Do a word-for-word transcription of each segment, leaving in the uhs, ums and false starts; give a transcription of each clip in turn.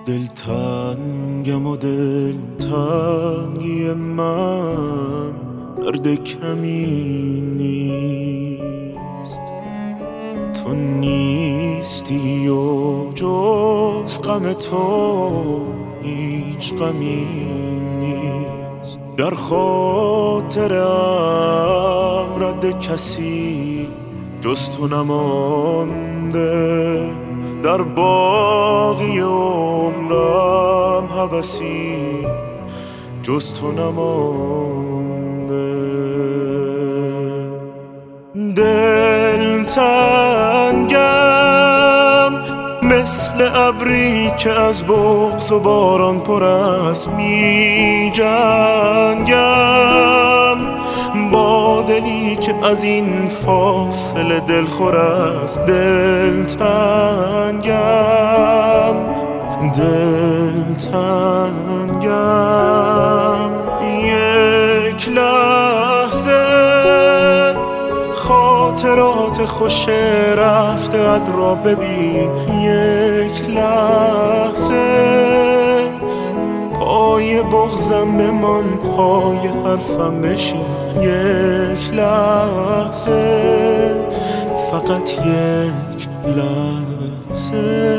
دلتنگم و دلتنگی من درد کمی نیست. تو نیستی و جز غم تو هیچ غمی نیست. در خاطرم رد کسی جز تو نمانده، در باقی عمرم هوسی جز تو نمانده. دلتنگم مثل ابری که از بغض و باران پر است، می جنگم با دلی که از این فاصله دلخور است. دلتنگم دلتنگم یک لحظه خاطرات خوش رفته ات را ببین. یک لحظه پای بغضم بمان، پای حرفم بشین. یک لحظه، فقط یک لحظه.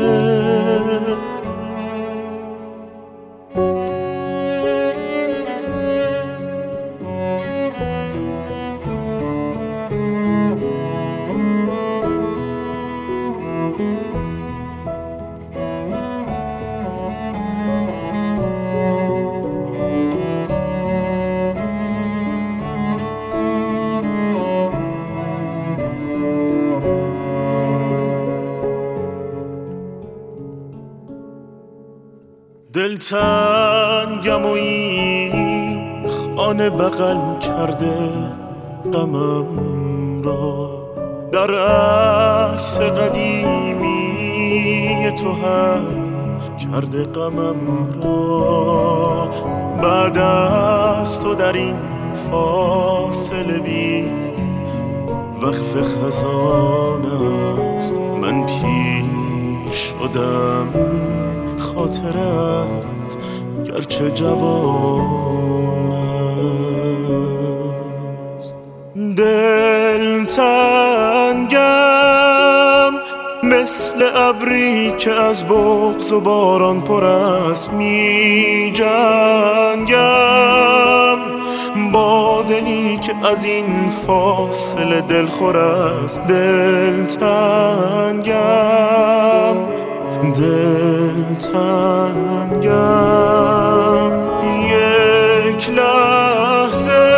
دلتنگم و این خانه بغل کرده غمم را، در عکس قدیمی تو هم کرده غمم را. بعد از تو در این فاصله بی وقف خزان است، من پیش شدم خاطرت گرچه جوان است. دلتنگم مثل ابری که از بغض و باران پر است، می جنگم با دلی که از این فاصله دلخور است. دلتنگم دلتنگم یک لحظه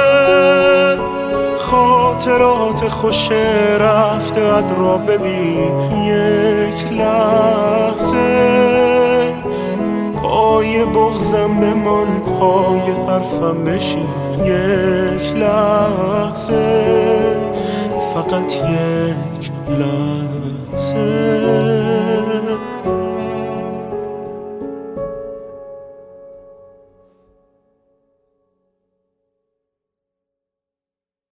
خاطرات خوش رفته ات را ببین. یک لحظه پای بغضم بمان، پای حرفم بشین. یک لحظه، فقط یک لحظه.